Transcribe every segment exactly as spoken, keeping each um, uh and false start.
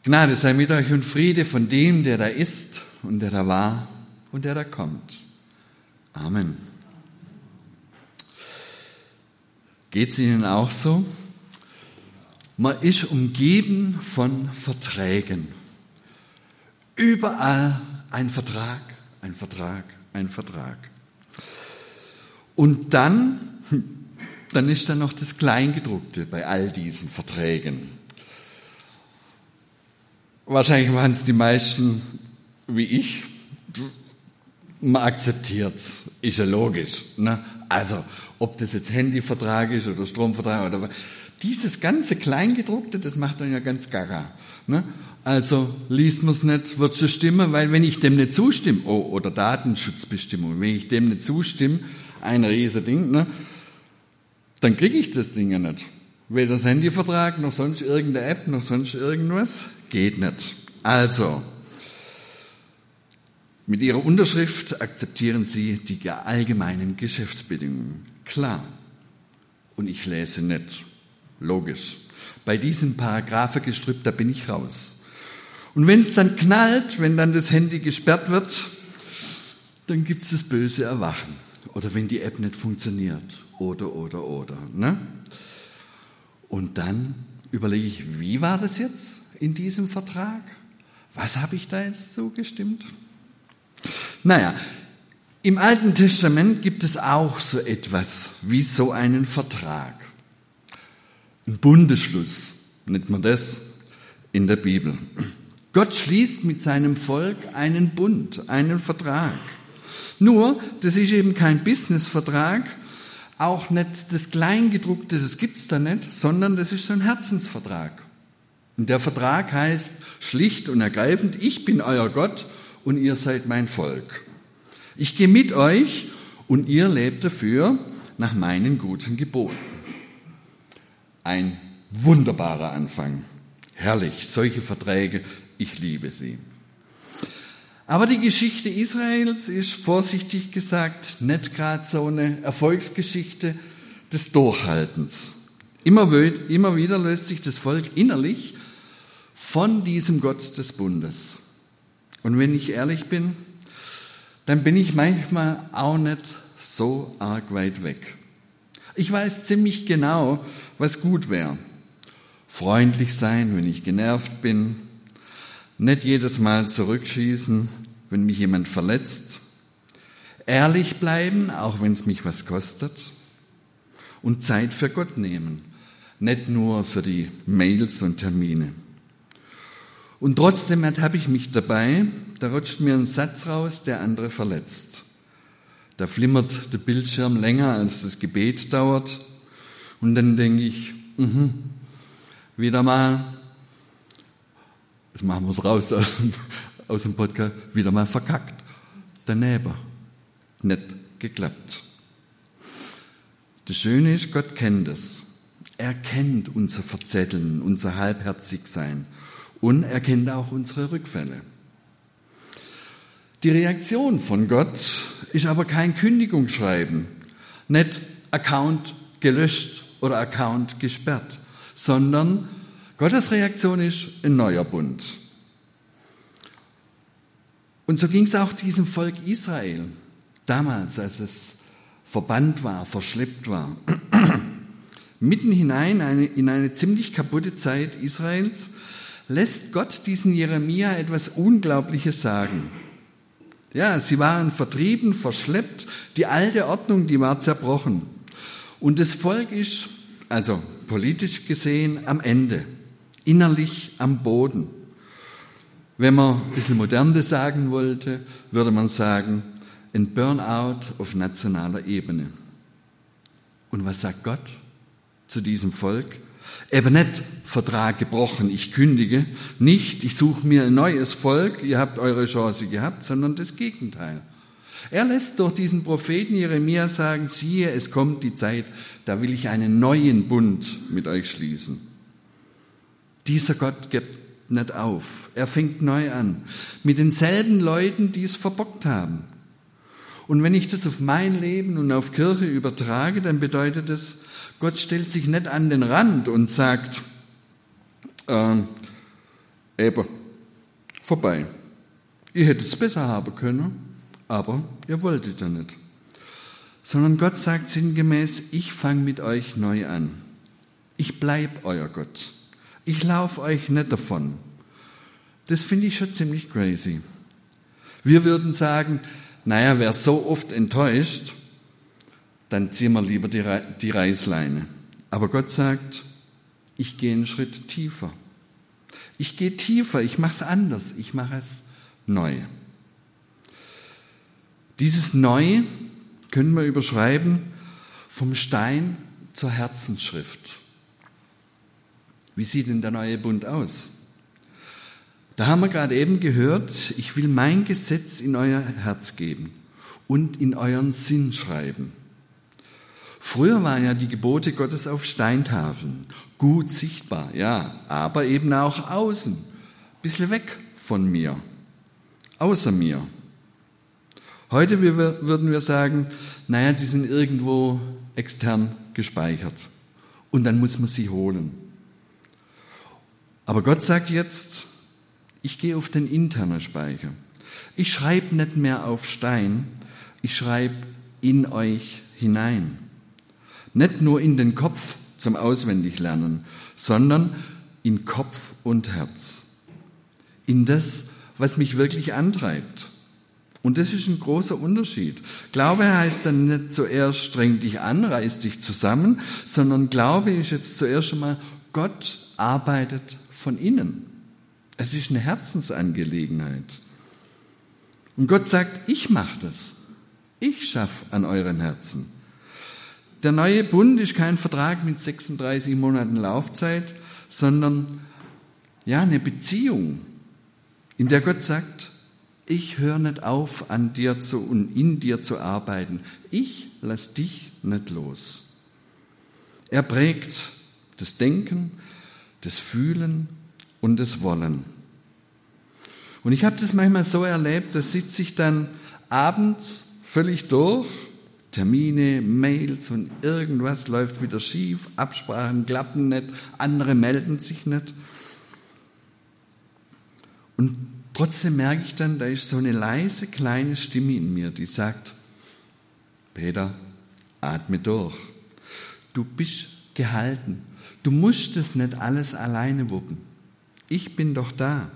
Gnade sei mit euch und Friede von dem, der da ist und der da war und der da kommt. Amen. Geht es Ihnen auch so? Man ist umgeben von Verträgen. Überall ein Vertrag, ein Vertrag, ein Vertrag. Und dann, dann ist da noch das Kleingedruckte bei all diesen Verträgen. Wahrscheinlich machen es die meisten wie ich. Man akzeptiert es, ist ja logisch. Ne? Also, ob das jetzt Handyvertrag ist oder Stromvertrag oder was. Dieses ganze Kleingedruckte, das macht dann ja ganz gaga. Ne? Also, liest man es nicht, wird schon stimmen, weil wenn ich dem nicht zustimme, oh, oder Datenschutzbestimmung, wenn ich dem nicht zustimme, ein riesen Ding, ne? Dann kriege ich das Ding ja nicht. Weder das Handyvertrag, noch sonst irgendeine App, noch sonst irgendwas, geht nicht. Also, mit Ihrer Unterschrift akzeptieren Sie die allgemeinen Geschäftsbedingungen. Klar. Und ich lese nicht. Logisch. Bei diesem Paragraphengestrüpp, da bin ich raus. Und wenn es dann knallt, wenn dann das Handy gesperrt wird, dann gibt es das böse Erwachen. Oder wenn die App nicht funktioniert. Oder, oder, oder. Ne? Und dann überlege ich, wie war das jetzt in diesem Vertrag? Was habe ich da jetzt so gestimmt? Naja, im Alten Testament gibt es auch so etwas wie so einen Vertrag. Ein Bundesschluss, nennt man das in der Bibel. Gott schließt mit seinem Volk einen Bund, einen Vertrag. Nur, das ist eben kein Businessvertrag, auch nicht das Kleingedruckte, das gibt's da nicht, sondern das ist so ein Herzensvertrag. Und der Vertrag heißt schlicht und ergreifend, ich bin euer Gott und ihr seid mein Volk. Ich gehe mit euch und ihr lebt dafür nach meinen guten Geboten. Ein wunderbarer Anfang. Herrlich, solche Verträge, ich liebe sie. Aber die Geschichte Israels ist, vorsichtig gesagt, nicht gerade so eine Erfolgsgeschichte des Durchhaltens. Immer, immer wieder löst sich das Volk innerlich von diesem Gott des Bundes. Und wenn ich ehrlich bin, dann bin ich manchmal auch nicht so arg weit weg. Ich weiß ziemlich genau, was gut wäre. Freundlich sein, wenn ich genervt bin. Nicht jedes Mal zurückschießen, wenn mich jemand verletzt. Ehrlich bleiben, auch wenn es mich was kostet. Und Zeit für Gott nehmen. Nicht nur für die Mails und Termine. Und trotzdem ertappe ich mich dabei, da rutscht mir ein Satz raus, der andere verletzt. Da flimmert der Bildschirm länger, als das Gebet dauert. Und dann denke ich, mh, wieder mal, jetzt machen wir es raus aus, aus dem Podcast, wieder mal verkackt. Daneben. Nicht geklappt. Das Schöne ist, Gott kennt es. Er kennt unser Verzetteln, unser Halbherzigsein. Und er kennt auch unsere Rückfälle. Die Reaktion von Gott ist aber kein Kündigungsschreiben, nicht Account gelöscht oder Account gesperrt, sondern Gottes Reaktion ist ein neuer Bund. Und so ging es auch diesem Volk Israel, damals, als es verbannt war, verschleppt war. Mitten hinein eine, in eine ziemlich kaputte Zeit Israels lässt Gott diesen Jeremia etwas Unglaubliches sagen. Ja, sie waren vertrieben, verschleppt, die alte Ordnung, die war zerbrochen. Und das Volk ist, also politisch gesehen, am Ende, innerlich am Boden. Wenn man ein bisschen modern das sagen wollte, würde man sagen, ein Burnout auf nationaler Ebene. Und was sagt Gott zu diesem Volk? Eben nicht Vertrag gebrochen, ich kündige, nicht, ich suche mir ein neues Volk, ihr habt eure Chance gehabt, sondern das Gegenteil. Er lässt durch diesen Propheten Jeremia sagen, siehe, es kommt die Zeit, da will ich einen neuen Bund mit euch schließen. Dieser Gott gibt nicht auf, er fängt neu an, mit denselben Leuten, die es verbockt haben. Und wenn ich das auf mein Leben und auf Kirche übertrage, dann bedeutet es, Gott stellt sich nicht an den Rand und sagt, äh, Eben, vorbei. Ihr hättet es besser haben können, aber ihr wolltet ja nicht. Sondern Gott sagt sinngemäß, ich fange mit euch neu an. Ich bleib euer Gott. Ich laufe euch nicht davon. Das finde ich schon ziemlich crazy. Wir würden sagen, naja, wer so oft enttäuscht, dann ziehen wir lieber die, Re- die Reißleine. Aber Gott sagt, ich gehe einen Schritt tiefer. Ich gehe tiefer, ich mache es anders, ich mache es neu. Dieses Neu können wir überschreiben vom Stein zur Herzensschrift. Wie sieht denn der neue Bund aus? Da haben wir gerade eben gehört, ich will mein Gesetz in euer Herz geben und in euren Sinn schreiben. Früher waren ja die Gebote Gottes auf Steintafeln, gut sichtbar, ja, aber eben auch außen, ein bisschen weg von mir, außer mir. Heute würden wir sagen, naja, die sind irgendwo extern gespeichert und dann muss man sie holen. Aber Gott sagt jetzt, ich gehe auf den internen Speicher. Ich schreibe nicht mehr auf Stein, ich schreibe in euch hinein. Nicht nur in den Kopf zum Auswendiglernen, sondern in Kopf und Herz. In das, was mich wirklich antreibt. Und das ist ein großer Unterschied. Glaube heißt dann nicht zuerst streng dich an, reiß dich zusammen, sondern Glaube ist jetzt zuerst einmal, Gott arbeitet von innen. Es ist eine Herzensangelegenheit. Und Gott sagt, ich mache das. Ich schaffe an euren Herzen. Der neue Bund ist kein Vertrag mit sechsunddreißig Monaten Laufzeit, sondern ja, eine Beziehung, in der Gott sagt, ich höre nicht auf, an dir zu und in dir zu arbeiten. Ich lass dich nicht los. Er prägt das Denken, das Fühlen und das Wollen. Und ich habe das manchmal so erlebt, da sitze ich dann abends völlig durch, Termine, Mails und irgendwas läuft wieder schief, Absprachen klappen nicht, andere melden sich nicht. Und trotzdem merke ich dann, da ist so eine leise kleine Stimme in mir, die sagt, Peter, atme durch. Du bist gehalten. Du musst es nicht alles alleine wuppen. Ich bin doch da.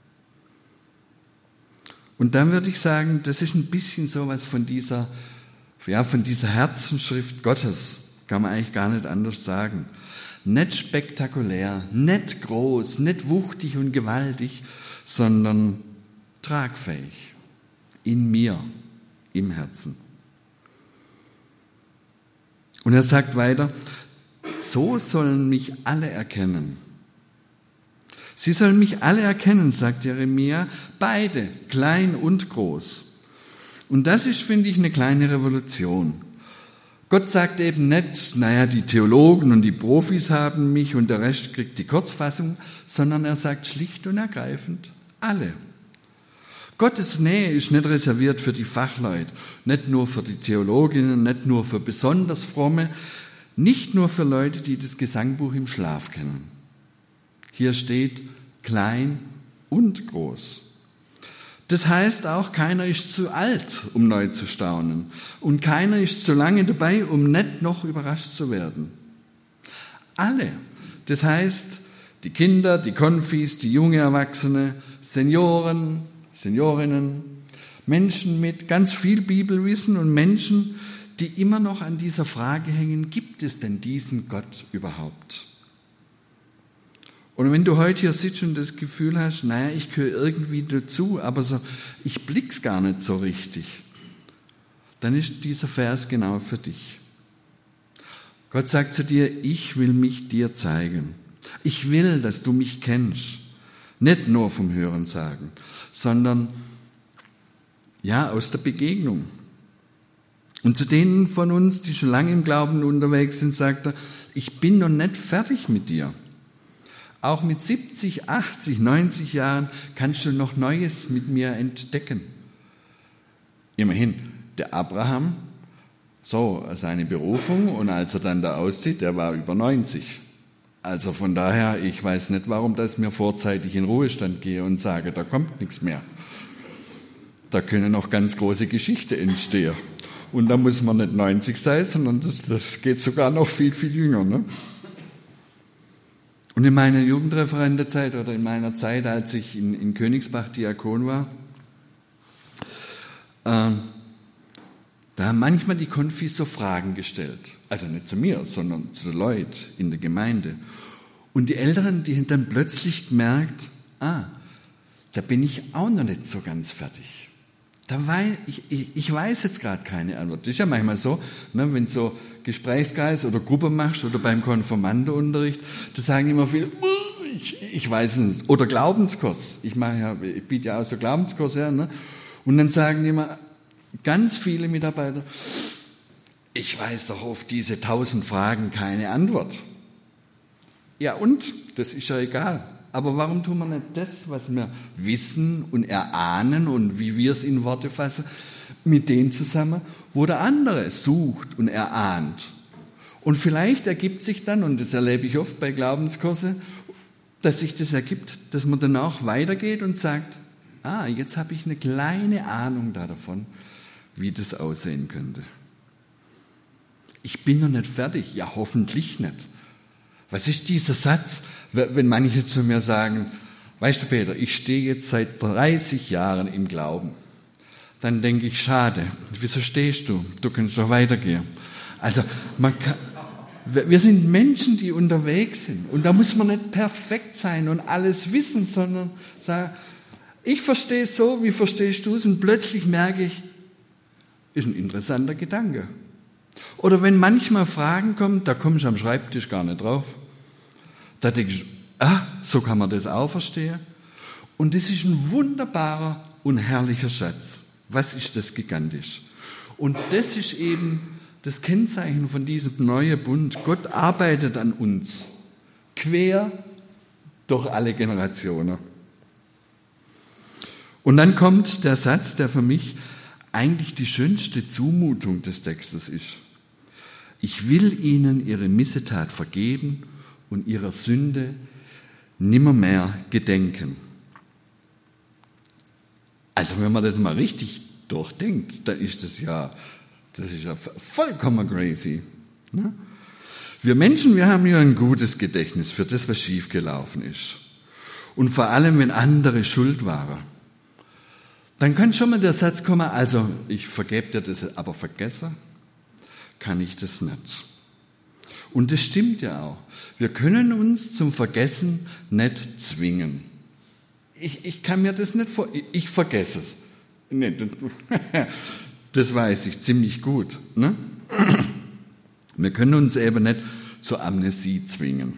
Und dann würde ich sagen, das ist ein bisschen sowas von dieser, ja, von dieser Herzensschrift Gottes, kann man eigentlich gar nicht anders sagen. Nicht spektakulär, nicht groß, nicht wuchtig und gewaltig, sondern tragfähig, in mir, im Herzen. Und er sagt weiter, so sollen mich alle erkennen. Sie sollen mich alle erkennen, sagt Jeremia, beide, klein und groß. Und das ist, finde ich, eine kleine Revolution. Gott sagt eben nicht, naja, die Theologen und die Profis haben mich und der Rest kriegt die Kurzfassung, sondern er sagt schlicht und ergreifend, alle. Gottes Nähe ist nicht reserviert für die Fachleute, nicht nur für die Theologinnen, nicht nur für besonders Fromme, nicht nur für Leute, die das Gesangbuch im Schlaf kennen. Hier steht klein und groß. Das heißt auch, keiner ist zu alt, um neu zu staunen. Und keiner ist zu lange dabei, um nicht noch überrascht zu werden. Alle. Das heißt, die Kinder, die Konfis, die junge Erwachsene, Senioren, Seniorinnen, Menschen mit ganz viel Bibelwissen und Menschen, die immer noch an dieser Frage hängen, gibt es denn diesen Gott überhaupt? Und wenn du heute hier sitzt und das Gefühl hast, naja, ich gehöre irgendwie dazu, aber so, ich blick's gar nicht so richtig, dann ist dieser Vers genau für dich. Gott sagt zu dir, ich will mich dir zeigen. Ich will, dass du mich kennst. Nicht nur vom Hören sagen, sondern ja, aus der Begegnung. Und zu denen von uns, die schon lange im Glauben unterwegs sind, sagt er, ich bin noch nicht fertig mit dir. Auch mit siebzig, achtzig, neunzig Jahren kannst du noch Neues mit mir entdecken. Immerhin, der Abraham, so seine Berufung, und als er dann da auszieht, der war über neunzig. Also von daher, ich weiß nicht, warum dass mir vorzeitig in Ruhestand gehe und sage, da kommt nichts mehr. Da können noch ganz große Geschichten entstehen. Und da muss man nicht neunzig sein, sondern das, das geht sogar noch viel, viel jünger. Ne? Und in meiner Jugendreferentenzeit oder in meiner Zeit, als ich in, in Königsbach Diakon war, äh, da haben manchmal die Konfis so Fragen gestellt. Also nicht zu mir, sondern zu den Leuten in der Gemeinde. Und die Älteren, die haben dann plötzlich gemerkt, ah, da bin ich auch noch nicht so ganz fertig. Da weiß, ich, ich, ich weiß jetzt gerade keine Antwort. Das ist ja manchmal so, ne, wenn du so Gesprächskreis oder Gruppe machst oder beim Konfirmandenunterricht, da sagen immer viele, ich, ich weiß es nicht. Oder Glaubenskurs. Ich, mache ja, ich biete ja auch so Glaubenskurs her. Ne? Und dann sagen immer ganz viele Mitarbeiter, ich weiß doch auf diese tausend Fragen keine Antwort. Ja und? Das ist ja egal. Aber warum tun wir nicht das, was wir wissen und erahnen und wie wir es in Worte fassen, mit dem zusammen, wo der andere sucht und erahnt? Und vielleicht ergibt sich dann, und das erlebe ich oft bei Glaubenskurse, dass sich das ergibt, dass man dann auch weitergeht und sagt, ah, jetzt habe ich eine kleine Ahnung davon, wie das aussehen könnte. Ich bin noch nicht fertig. Ja, hoffentlich nicht. Was ist dieser Satz, wenn manche zu mir sagen, weißt du Peter, ich stehe jetzt seit dreißig Jahren im Glauben. Dann denke ich, schade, wieso stehst du? Du kannst doch weitergehen. Also man kann, wir sind Menschen, die unterwegs sind. Und da muss man nicht perfekt sein und alles wissen, sondern sagen, ich verstehe es so, wie verstehst du es? Und plötzlich merke ich, ist ein interessanter Gedanke. Oder wenn manchmal Fragen kommen, da kommst du am Schreibtisch gar nicht drauf. Da denkst du, ah, so kann man das auch verstehen. Und das ist ein wunderbarer und herrlicher Schatz. Was ist das gigantisch? Und das ist eben das Kennzeichen von diesem neuen Bund. Gott arbeitet an uns, quer durch alle Generationen. Und dann kommt der Satz, der für mich eigentlich die schönste Zumutung des Textes ist. Ich will ihnen ihre Missetat vergeben und ihrer Sünde nimmermehr gedenken. Also wenn man das mal richtig durchdenkt, dann ist das ja, das ist ja vollkommen crazy. Ne? Wir Menschen, wir haben ja ein gutes Gedächtnis für das, was schiefgelaufen ist. Und vor allem, wenn andere schuld waren. Dann kann schon mal der Satz kommen, also ich vergebe dir das, aber vergessen kann ich das nicht. Und das stimmt ja auch. Wir können uns zum Vergessen nicht zwingen. Ich, ich kann mir das nicht vor, ich, ich vergesse es. Nee, das, das weiß ich ziemlich gut. Ne? Wir können uns eben nicht zur Amnesie zwingen.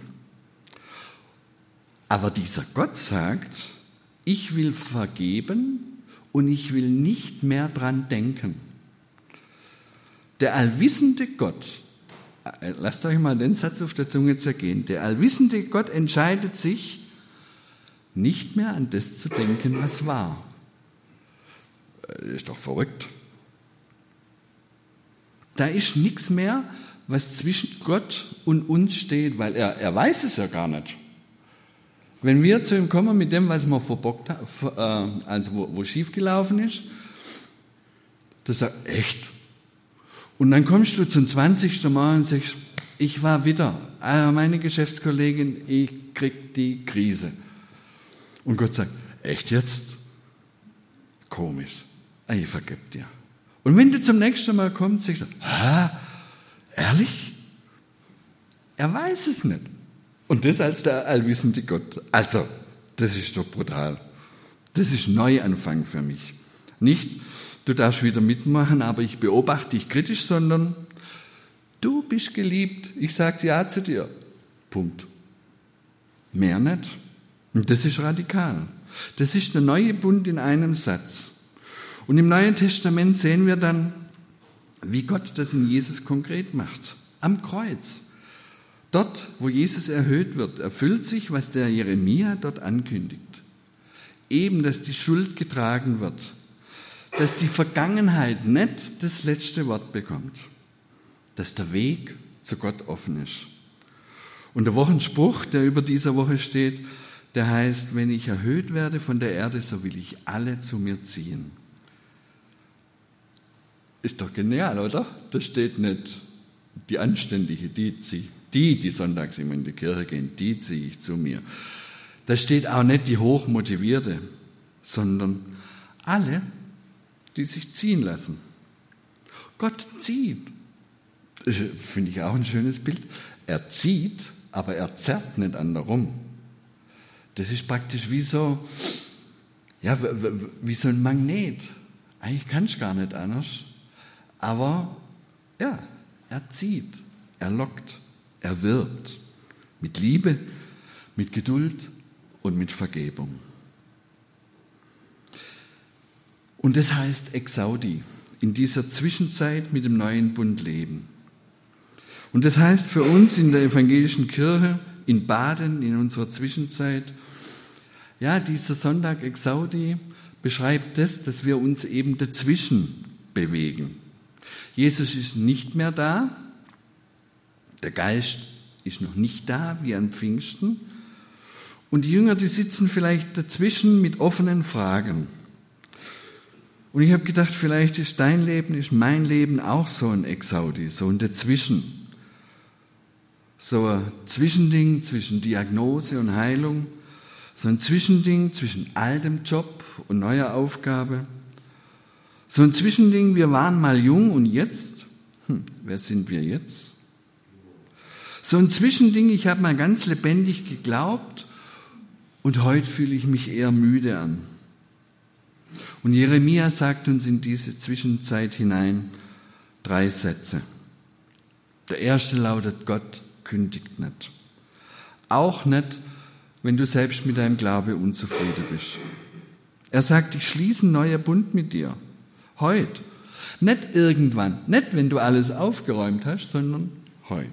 Aber dieser Gott sagt, ich will vergeben und ich will nicht mehr dran denken. Der allwissende Gott, lasst euch mal den Satz auf der Zunge zergehen, der allwissende Gott entscheidet sich, nicht mehr an das zu denken, was war. Das ist doch verrückt. Da ist nichts mehr, was zwischen Gott und uns steht, weil er, er weiß es ja gar nicht. Wenn wir zu ihm kommen mit dem, was wir verbockt haben, also wo, wo schiefgelaufen ist, das sagt, echt? Und dann kommst du zum zwanzigsten Mal und sagst, ich war wieder, meine Geschäftskollegin, ich krieg die Krise. Und Gott sagt, echt jetzt? Komisch. Ich vergib dir. Und wenn du zum nächsten Mal kommst, sagst du, hä? Ehrlich? Er weiß es nicht. Und das als der allwissende Gott. Also, das ist doch brutal. Das ist Neuanfang für mich. Nicht, du darfst wieder mitmachen, aber ich beobachte dich kritisch, sondern du bist geliebt. Ich sage ja zu dir. Punkt. Mehr nicht. Und das ist radikal. Das ist der neue Bund in einem Satz. Und im Neuen Testament sehen wir dann, wie Gott das in Jesus konkret macht. Am Kreuz. Dort, wo Jesus erhöht wird, erfüllt sich, was der Jeremia dort ankündigt. Eben, dass die Schuld getragen wird. Dass die Vergangenheit nicht das letzte Wort bekommt. Dass der Weg zu Gott offen ist. Und der Wochenspruch, der über dieser Woche steht, der heißt, wenn ich erhöht werde von der Erde, so will ich alle zu mir ziehen. Ist doch genial, oder? Da steht nicht die Anständige, die ziehe, die, die sonntags immer in die Kirche gehen, die ziehe ich zu mir. Da steht auch nicht die Hochmotivierte, sondern alle, die sich ziehen lassen. Gott zieht. Das finde ich auch ein schönes Bild. Er zieht, aber er zerrt nicht an darum. Das ist praktisch wie so, ja, wie so ein Magnet. Eigentlich kannst du gar nicht anders. Aber ja, er zieht, er lockt, er wirbt. Mit Liebe, mit Geduld und mit Vergebung. Und das heißt Exaudi, in dieser Zwischenzeit mit dem neuen Bund leben. Und das heißt für uns in der evangelischen Kirche, in Baden, in unserer Zwischenzeit, ja, dieser Sonntag Exaudi beschreibt das, dass wir uns eben dazwischen bewegen. Jesus ist nicht mehr da, der Geist ist noch nicht da, wie an Pfingsten. Und die Jünger, die sitzen vielleicht dazwischen mit offenen Fragen. Und ich habe gedacht, vielleicht ist dein Leben, ist mein Leben auch so ein Exaudi, so ein Dazwischen. So ein Zwischending zwischen Diagnose und Heilung, so ein Zwischending zwischen altem Job und neuer Aufgabe. So ein Zwischending, wir waren mal jung und jetzt, hm, wer sind wir jetzt? So ein Zwischending, ich habe mal ganz lebendig geglaubt und heute fühle ich mich eher müde an. Und Jeremia sagt uns in diese Zwischenzeit hinein drei Sätze. Der erste lautet, Gott kündigt nicht. Auch nicht, wenn du selbst mit deinem Glaube unzufrieden bist. Er sagt, ich schließe einen neuen Bund mit dir. Heute. Nicht irgendwann. Nicht, wenn du alles aufgeräumt hast, sondern heute.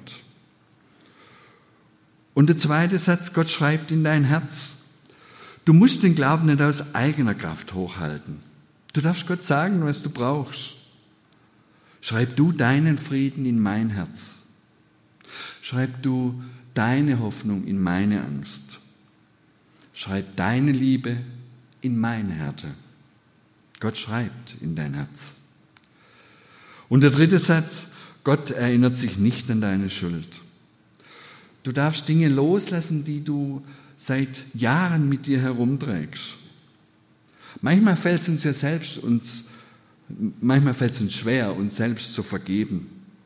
Und der zweite Satz, Gott schreibt in dein Herz. Du musst den Glauben nicht aus eigener Kraft hochhalten. Du darfst Gott sagen, was du brauchst. Schreib du deinen Frieden in mein Herz. Schreib du deine Hoffnung in meine Angst. Schreib deine Liebe in meine Härte. Gott schreibt in dein Herz. Und der dritte Satz, Gott erinnert sich nicht an deine Schuld. Du darfst Dinge loslassen, die du seit Jahren mit dir herumträgst. Manchmal fällt es uns ja selbst uns, manchmal fällt es uns schwer, uns selbst zu vergeben.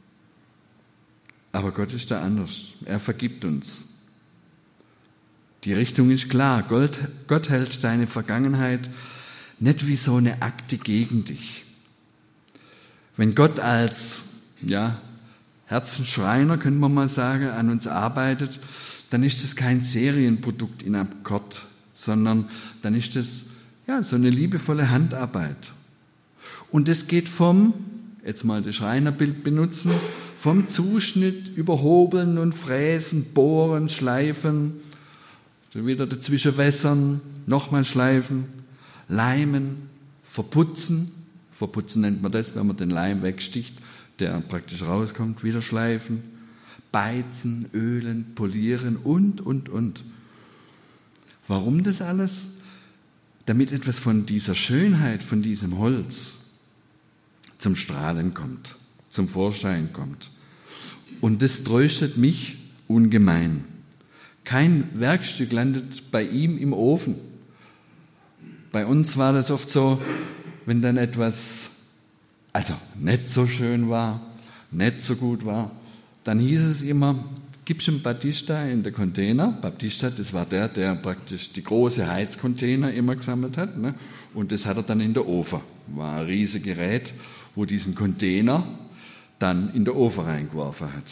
Aber Gott ist da anders. Er vergibt uns. Die Richtung ist klar. Gott, Gott hält deine Vergangenheit nicht wie so eine Akte gegen dich. Wenn Gott als, ja, Herzensschreiner, können wir mal sagen, an uns arbeitet, dann ist das kein Serienprodukt in Akkord, sondern dann ist das, ja, so eine liebevolle Handarbeit. Und es geht vom, jetzt mal das Schreinerbild benutzen, vom Zuschnitt über Hobeln und Fräsen, Bohren, Schleifen, dann wieder dazwischen wässern, nochmal schleifen, leimen, verputzen. Verputzen nennt man das, wenn man den Leim wegsticht, der praktisch rauskommt, wieder schleifen, beizen, ölen, polieren und, und, und. Warum das alles? Damit etwas von dieser Schönheit, von diesem Holz zum Strahlen kommt, zum Vorschein kommt. Und das tröstet mich ungemein. Kein Werkstück landet bei ihm im Ofen. Bei uns war das oft so, wenn dann etwas, also nicht so schön war, nicht so gut war, dann hieß es immer, gibst du Battista in den Container. Battista, das war der, der praktisch die große Heizcontainer immer gesammelt hat, ne? Und das hat er dann in der Ofen. War ein riesiges Gerät, wo diesen Container dann in den Ofen reingeworfen hat.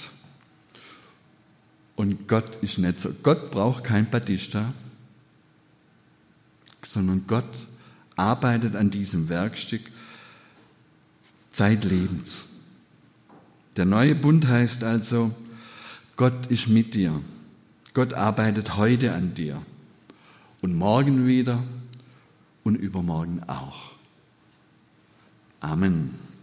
Und Gott ist nicht so. Gott braucht kein Battista, sondern Gott arbeitet an diesem Werkstück zeitlebens. Der neue Bund heißt also, Gott ist mit dir. Gott arbeitet heute an dir und morgen wieder und übermorgen auch. Amen.